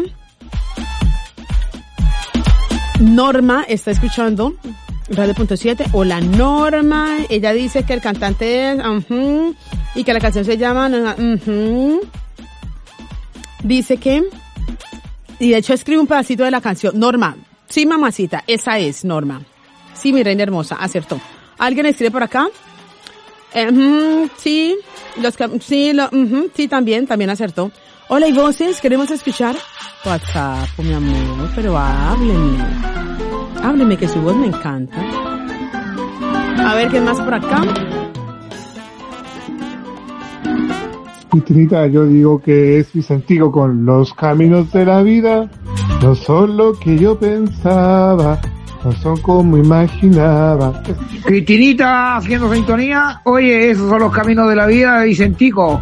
Norma está escuchando Radio Punto siete. Hola Norma. Ella dice que el cantante es uh-huh, y que la canción se llama uh-huh. Dice que y de hecho escribe un pedacito de la canción. Norma, sí mamacita, esa es Norma. Sí, mi reina hermosa, acertó. ¿Alguien escribe por acá? Uh-huh, sí, los que sí, lo, uh-huh, sí también, también acertó. Hola, ¿y voces? ¿Queremos escuchar? WhatsApp, mi amor, pero hábleme. Hábleme, que su voz me encanta. A ver, ¿qué más por acá? Cristinita, yo digo que es Vicentico con Los Caminos de la Vida. No son lo que yo pensaba, no son como imaginaba. Cristinita, haciendo sintonía. Oye, esos son los caminos de la vida de Vicentico.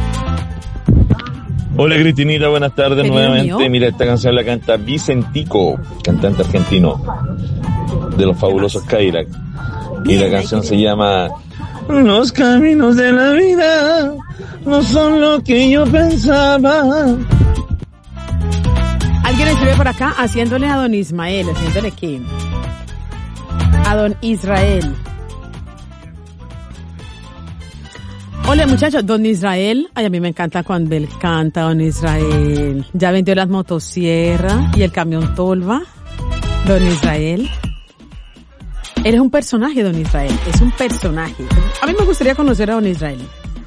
Hola Cristinita, buenas tardes ¿Qué nuevamente. mío? Mira, esta canción la canta Vicentico, cantante argentino de los fabulosos Cadillac. Y la canción se llama Los caminos de la vida no son lo que yo pensaba. Alguien escribe por acá haciéndole a don Ismael, haciéndole qué? A don Israel. Hola muchachos, don Israel, ay a mí me encanta cuando él canta, don Israel. Ya vendió las motosierras y el camión Tolva, don Israel. Eres un personaje, don Israel, es un personaje. A mí me gustaría conocer a don Israel.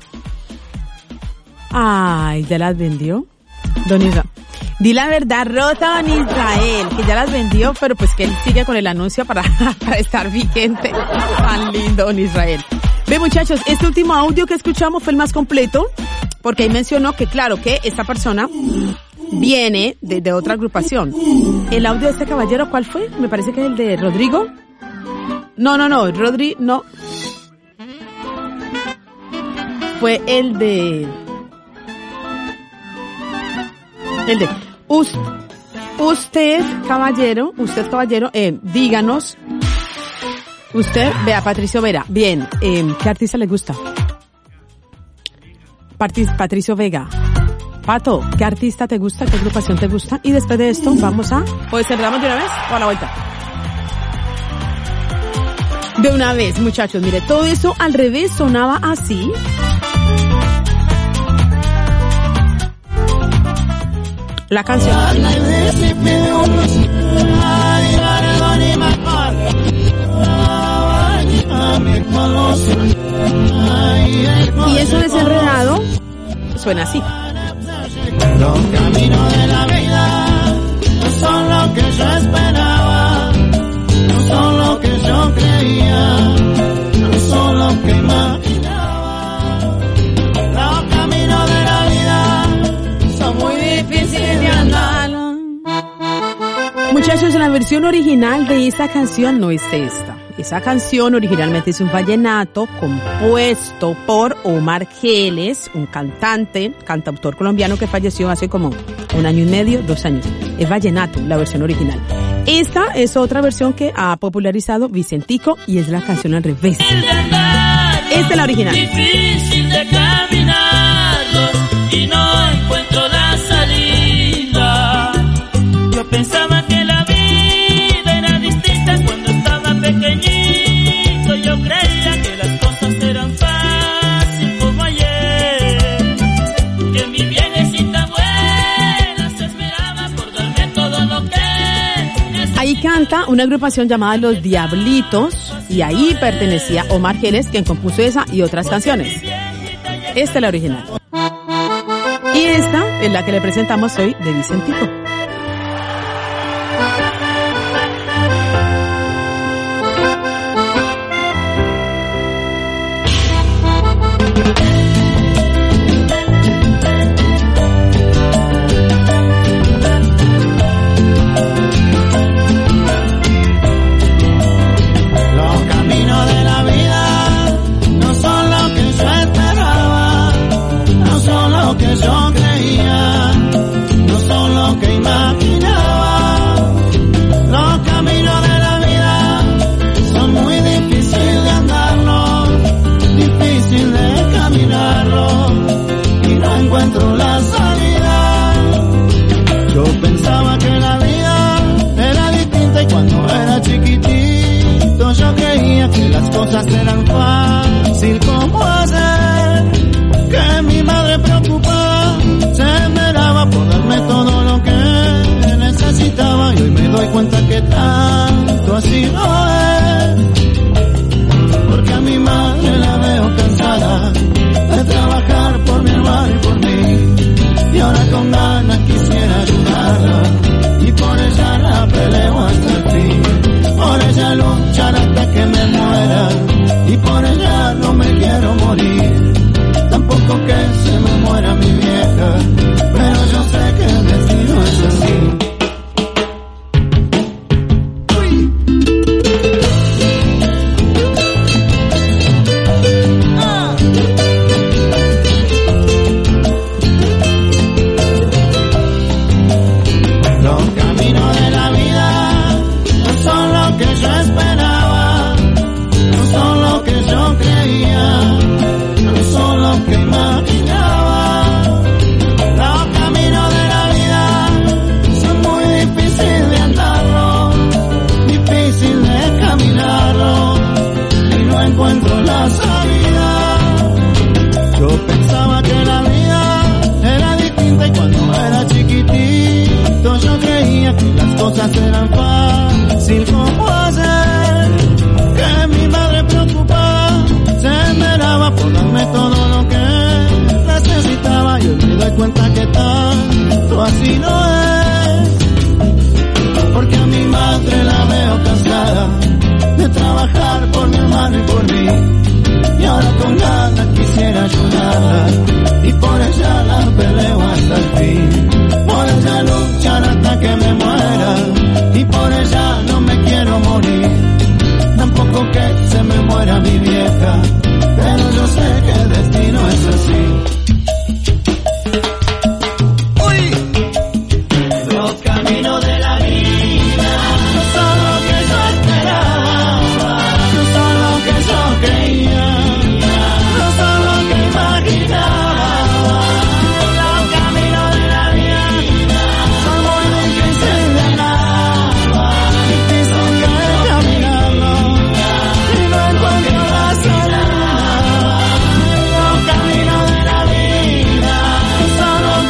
Ay, ¿ya las vendió? Don Israel. Di la verdad, Rosa, don Israel, que ya las vendió, pero pues que él sigue con el anuncio para, para estar vigente. Tan lindo, don Israel. Ve muchachos, este último audio que escuchamos fue el más completo, porque ahí mencionó que claro que esta persona viene de, de otra agrupación. El audio de este caballero, ¿cuál fue? Me parece que es el de Rodrigo. No, no, no, Rodri, no. Fue el de... El de... Us, usted, caballero, usted, caballero, eh, díganos... Usted, vea, Patricio Vera. Bien, eh, ¿qué artista le gusta? Patric- Patricio Vega. Pato, ¿qué artista te gusta? ¿Qué agrupación te gusta? Y después de esto, vamos a... ¿Pues cerramos de una vez o a la vuelta? De una vez, muchachos. Mire, todo eso al revés sonaba así. La canción. Y eso desenredado suena así. Los caminos de la vida no son lo que yo esperaba, no son lo que yo creía, no son lo que imaginaba. Los caminos de la vida son muy difíciles de andar. Muchachos, la versión original de esa canción no es esta. Esa canción originalmente es un vallenato compuesto por Omar Geles, un cantante, cantautor colombiano que falleció hace como un año y medio, dos años. Es vallenato, la versión original. Esta es otra versión que ha popularizado Vicentico y es la canción al revés. Esta es la original. Difícil de caminarlos y no encuentro la salida. Yo pensaba que la vida era distinta cuando estaba pequeñito. Yo creía que las cosas eran fáciles como ayer, que mi viejecita buena se esmeraba por darme todo lo que Ahí canta una agrupación llamada Los Diablitos y ahí pertenecía Omar Geles, quien compuso esa y otras canciones. Esta es la original. Y esta es la que le presentamos hoy de Vicentico. cosas eran fácil como hacer que mi madre preocupada se esmeraba por darme todo lo que necesitaba, y hoy me doy cuenta que tanto así no es, porque a mi madre la veo cansada de trabajar por mi hermano y por mí, y ahora con ganas quisiera ayudarla, y por ella la peleo hasta el fin, por ella luchar hasta que me muera, y por ella no me quiero morir, tampoco que se me muera mi vieja, pero yo sé que el destino es así. Cosas eran fácil como hacer que mi madre preocupada se esmeraba por darme todo lo que necesitaba, y hoy me doy cuenta que tanto así no es, porque a mi madre la veo cansada de trabajar por mi hermano y por mí, y ahora con ganas quisiera ayudarla, y por ella la peleo hasta el fin, por ella luchar hasta que me muera, y por ella no me quiero morir, tampoco que se me muera mi vieja, pero yo sé que el destino es así.